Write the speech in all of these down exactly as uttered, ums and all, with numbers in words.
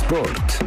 Sport.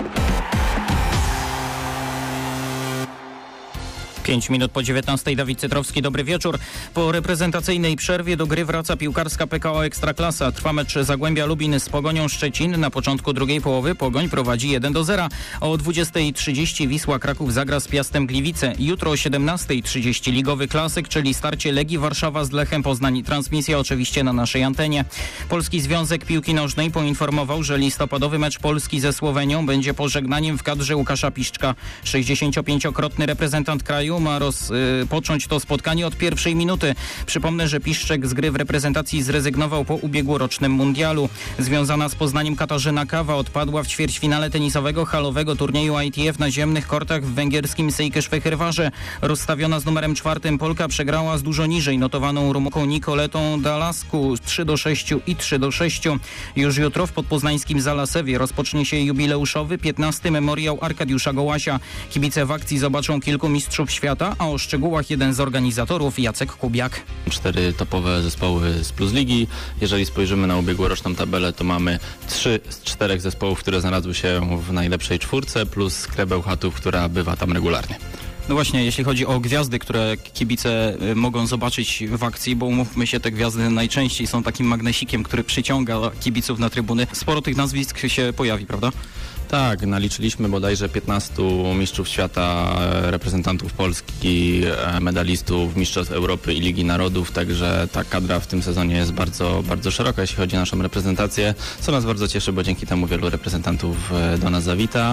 pięć minut po dziewiętnastej. Dawid Cytrowski, dobry wieczór. Po reprezentacyjnej przerwie do gry wraca piłkarska P K O Ekstraklasa. Trwa mecz Zagłębia Lubin z Pogonią Szczecin. Na początku drugiej połowy Pogoń prowadzi jeden do zera. O dwudziestej trzydzieści Wisła Kraków zagra z Piastem Gliwice. Jutro o siedemnastej trzydzieści ligowy klasyk, czyli starcie Legii Warszawa z Lechem Poznań. Transmisja oczywiście na naszej antenie. Polski Związek Piłki Nożnej poinformował, że listopadowy mecz Polski ze Słowenią będzie pożegnaniem w kadrze Łukasza Piszczka. sześćdziesięciopięciokrotny reprezentant kraju ma rozpocząć to spotkanie od pierwszej minuty. Przypomnę, że Piszczek z gry w reprezentacji zrezygnował po ubiegłorocznym mundialu. Związana z Poznaniem Katarzyna Kawa odpadła w ćwierćfinale tenisowego halowego turnieju I T F na ziemnych kortach w węgierskim Szejkeszfehirwarze. Rozstawiona z numerem czwartym Polka przegrała z dużo niżej notowaną Rumunką Nikoletą Dalasku trzy do sześciu i trzy do sześciu. Już jutro w podpoznańskim Zalasewie rozpocznie się jubileuszowy piętnasty memoriał Arkadiusza Gołasia. Kibice w akcji zobaczą kilku mistrzów świata, a o szczegółach jeden z organizatorów, Jacek Kubiak. Cztery topowe zespoły z Plus Ligi. Jeżeli spojrzymy na ubiegłoroczną tabelę, to mamy trzy z czterech zespołów, które znalazły się w najlepszej czwórce, plus Skrę Bełchatów, która bywa tam regularnie. No właśnie, jeśli chodzi o gwiazdy, które kibice mogą zobaczyć w akcji, bo umówmy się, te gwiazdy najczęściej są takim magnesikiem, który przyciąga kibiców na trybuny. Sporo tych nazwisk się pojawi, prawda? Tak, naliczyliśmy bodajże piętnastu mistrzów świata, reprezentantów Polski, medalistów Mistrzostw Europy i Ligi Narodów, także ta kadra w tym sezonie jest bardzo, bardzo szeroka, jeśli chodzi o naszą reprezentację, co nas bardzo cieszy, bo dzięki temu wielu reprezentantów do nas zawita.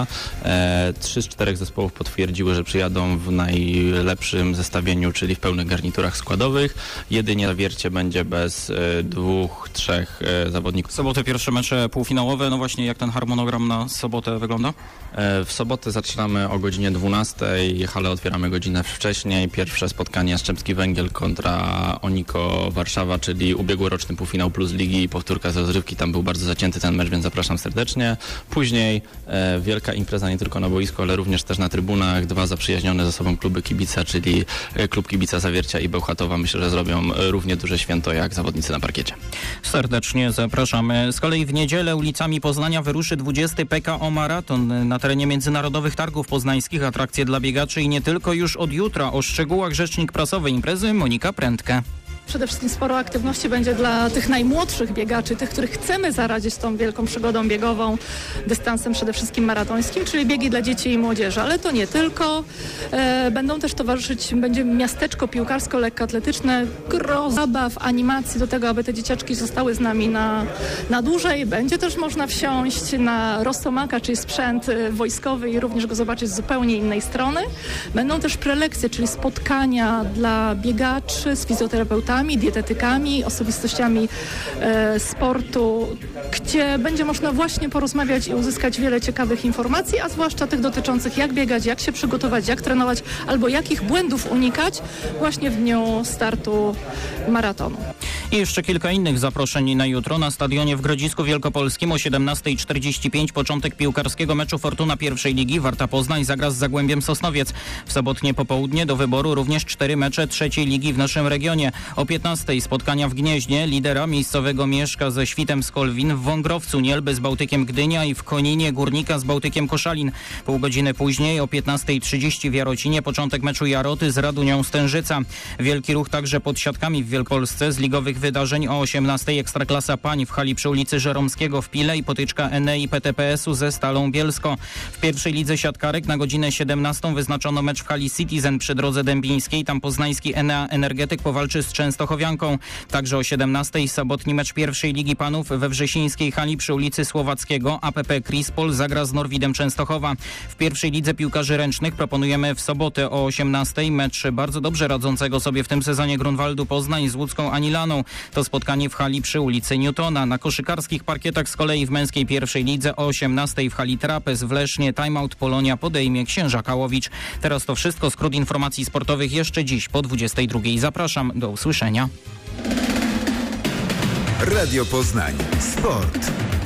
Trzy z czterech zespołów potwierdziły, że przyjadą w najlepszym zestawieniu, czyli w pełnych garniturach składowych. Jedynie zawiercie będzie bez dwóch, trzech zawodników. W sobotę pierwsze mecze półfinałowe, no właśnie jak ten harmonogram na sobotę wygląda? W sobotę zaczynamy o godzinie dwunastej, halę otwieramy godzinę wcześniej. Pierwsze spotkanie Jastrzębski Węgiel kontra Oniko Warszawa, czyli ubiegłoroczny półfinał Plus Ligi i powtórka z rozrywki. Tam był bardzo zacięty ten mecz, więc zapraszam serdecznie. Później e, wielka impreza nie tylko na boisku, ale również też na trybunach. Dwa zaprzyjaźnione ze sobą kluby kibica, czyli klub kibica Zawiercia i Bełchatowa. Myślę, że zrobią równie duże święto jak zawodnicy na parkiecie. Serdecznie zapraszamy. Z kolei w niedzielę ulicami Poznania wyruszy dwudziesty P K O Maraton na terenie Międzynarodowych Targów Poznańskich. Atrakcje dla biegaczy i nie tylko już od jutra. O szczegółach rzecznik prasowej imprezy Monika Prędkę. Przede wszystkim sporo aktywności będzie dla tych najmłodszych biegaczy, tych, których chcemy zaradzić tą wielką przygodą biegową, dystansem przede wszystkim maratońskim, czyli biegi dla dzieci i młodzieży. Ale to nie tylko. E, będą też towarzyszyć, będzie miasteczko piłkarsko-lekkoatletyczne, gro zabaw, animacji do tego, aby te dzieciaczki zostały z nami na, na dłużej. Będzie też można wsiąść na Rostomaka, czyli sprzęt wojskowy i również go zobaczyć z zupełnie innej strony. Będą też prelekcje, czyli spotkania dla biegaczy z fizjoterapeutami, dietetykami, osobistościami e, sportu, gdzie będzie można właśnie porozmawiać i uzyskać wiele ciekawych informacji, a zwłaszcza tych dotyczących jak biegać, jak się przygotować, jak trenować, albo jakich błędów unikać właśnie w dniu startu maratonu. I jeszcze kilka innych zaproszeń na jutro. Na stadionie w Grodzisku Wielkopolskim o siedemnasta czterdzieści pięć początek piłkarskiego meczu Fortuna pierwszej ligi. Warta Poznań zagra z Zagłębiem Sosnowiec. W sobotnie popołudnie do wyboru również cztery mecze trzeciej ligi w naszym regionie. O piętnastej spotkania w Gnieźnie, lidera miejscowego Mieszka ze Świtem z Kolwin, w Wągrowcu Nielby z Bałtykiem Gdynia i w Koninie Górnika z Bałtykiem Koszalin. Pół godziny później o piętnasta trzydzieści w Jarocinie początek meczu Jaroty z Radunią Stężyca. Wielki ruch także pod siatkami w Wielkopolsce. Z ligowych wydarzeń o osiemnastej Ekstraklasa Pań w hali przy ulicy Żeromskiego w Pile i potyczka Enei P T P S u ze Stalą Bielsko. W pierwszej lidze siatkarek na godzinę siedemnastą wyznaczono mecz w hali Citizen przy Drodze Dębińskiej. Tam poznański Enea Energetyk powalczy z Częstochowianką. Także o siedemnastej sobotni mecz pierwszej ligi panów we wrzesińskiej hali przy ulicy Słowackiego. A P P Krispol zagra z Norwidem Częstochowa. W pierwszej lidze piłkarzy ręcznych proponujemy w sobotę o osiemnastej mecz bardzo dobrze radzącego sobie w tym sezonie Grunwaldu Poznań z łódzką Anilaną. To spotkanie w hali przy ulicy Newtona. Na koszykarskich parkietach z kolei w męskiej pierwszej lidze o osiemnastej w hali Trapez w Lesznie Timeout Polonia podejmie Księża Kałowicz. Teraz to wszystko. Skrót informacji sportowych jeszcze dziś po dwudziestej drugiej. Zapraszam. Do usłyszenia. Radio Poznań. Sport.